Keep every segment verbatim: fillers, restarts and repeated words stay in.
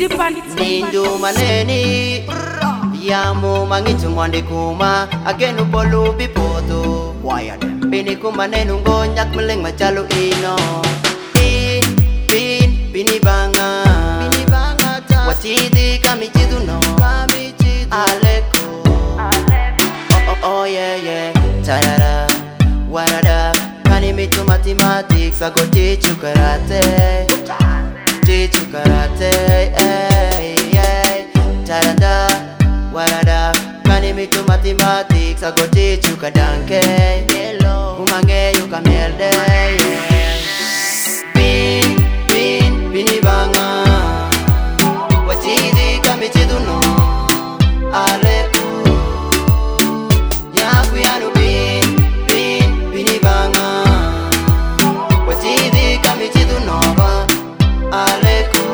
Nindu maneni Yamu mangitu mwande kuma Agenu polu bipoto Waya dem Bini kuma nenu ngonyak meleng macalu ino Bin, bin, bini banga Bini banga ta Wachidi kami chidu no Kami chidu Aleko Oh oh oh yeah yeah Tayara Warada Kani mitu mathematics I go teach you karate Teach you karate Hey hey Tayada Warada Kani mitu mathematics I go teach you kadanke Hello Kumange you kamelde yeah. Bin, bin, bini banga Wachidi kami chidu no Aleko Yaku yanu bin, bin, bini banga Wachidi kami chidu no Aleko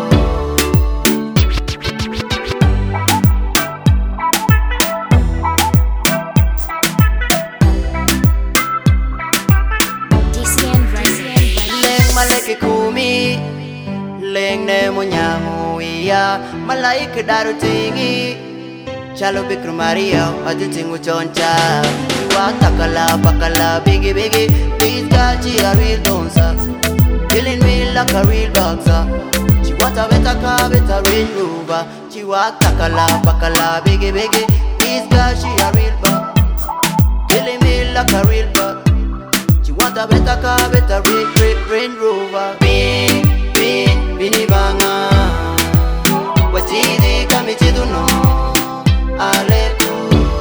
Maleke kumi Leng ne mo nyamu iya Malaika daru tingi Chalo bikru Maria Adu tingu choncha Chua takala bakala bigi bigi Please God she a real dancer Killing me like a real boxer She want a better car, better Range Rover She walk takala bakala bigi bigi Please God she a real boxer Killing me like a real boxer She want a better car, better Range, Range, Range Rover Bin, bin, bini banga Wachidi kami chidu no Aleko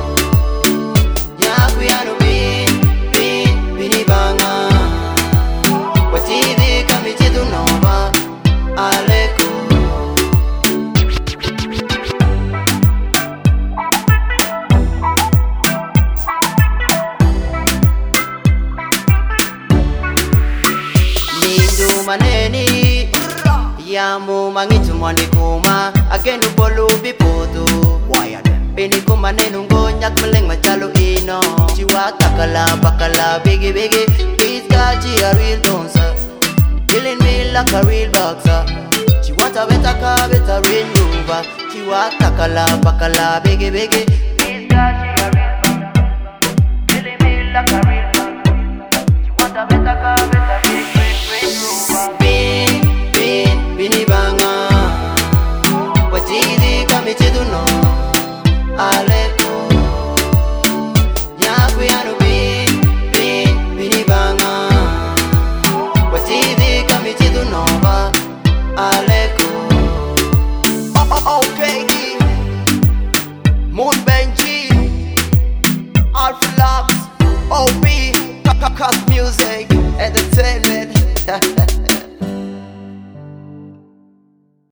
Yaku yanu bin, bin, bini banga Wachidi kami chidu no Aleko Nindu maneni Yamu mangitu mwande kuma Agenu polu bipoto Waya dem Bini kuma nenu ngonyak meleng macalu ino Jiwa takala bakala bigi bigi Please God she a real dancer Killing me like a real boxer She want a better car, better Range Rover Jiwa takala bakala bigi bigi